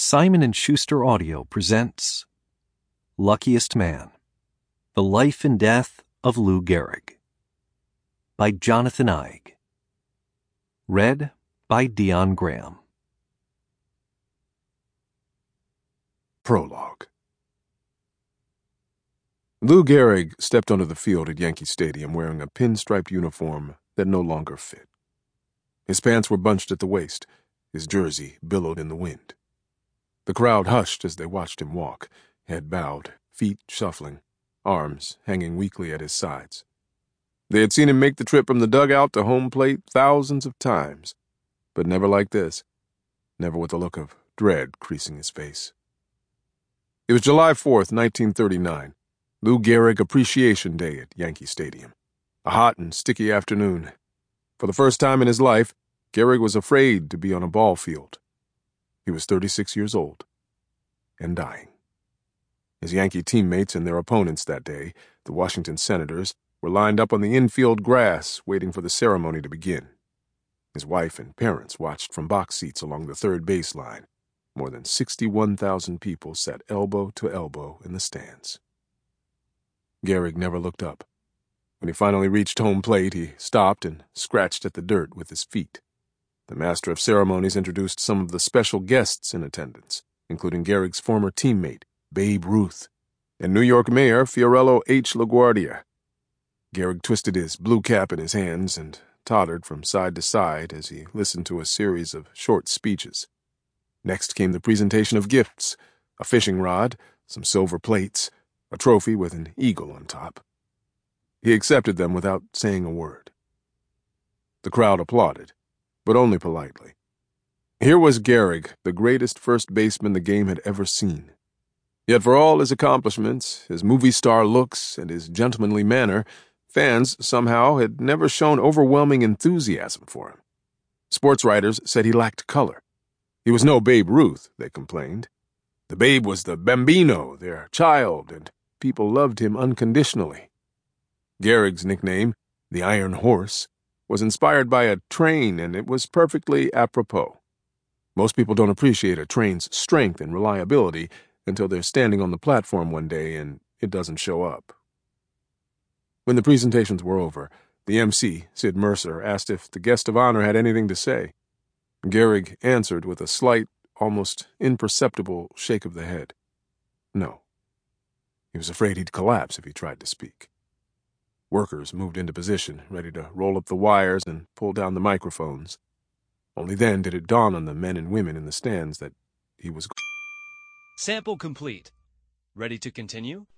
Simon & Schuster Audio presents Luckiest Man, The Life and Death of Lou Gehrig by Jonathan Eig. Read by Dion Graham. Prologue. Lou Gehrig stepped onto the field at Yankee Stadium wearing a pinstriped uniform that no longer fit. His pants were bunched at the waist, his jersey billowed in the wind. The crowd hushed as they watched him walk, head bowed, feet shuffling, arms hanging weakly at his sides. They had seen him make the trip from the dugout to home plate thousands of times, but never like this, never with a look of dread creasing his face. It was July 4th, 1939, Lou Gehrig Appreciation Day at Yankee Stadium. A hot and sticky afternoon. For the first time in his life, Gehrig was afraid to be on a ball field. He was 36 years old and dying. His Yankee teammates and their opponents that day, the Washington Senators, were lined up on the infield grass waiting for the ceremony to begin. His wife and parents watched from box seats along the third base line. More than 61,000 people sat elbow to elbow in the stands. Gehrig never looked up. When he finally reached home plate, he stopped and scratched at the dirt with his feet. The master of ceremonies introduced some of the special guests in attendance, including Gehrig's former teammate, Babe Ruth, and New York Mayor Fiorello H. LaGuardia. Gehrig twisted his blue cap in his hands and tottered from side to side as he listened to a series of short speeches. Next came the presentation of gifts, a fishing rod, some silver plates, a trophy with an eagle on top. He accepted them without saying a word. The crowd applauded, but only politely. Here was Gehrig, the greatest first baseman the game had ever seen. Yet for all his accomplishments, his movie star looks, and his gentlemanly manner, fans somehow had never shown overwhelming enthusiasm for him. Sports writers said he lacked color. He was no Babe Ruth, they complained. The Babe was the Bambino, their child, and people loved him unconditionally. Gehrig's nickname, the Iron Horse, was inspired by a train, and it was perfectly apropos. Most people don't appreciate a train's strength and reliability until they're standing on the platform one day and it doesn't show up. When the presentations were over, the MC, Sid Mercer, asked if the guest of honor had anything to say. Gehrig answered with a slight, almost imperceptible shake of the head. No. He was afraid he'd collapse if he tried to speak. Workers moved into position, ready to roll up the wires and pull down the microphones. Only then did it dawn on the men and women in the stands that he was... Sample complete. Ready to continue?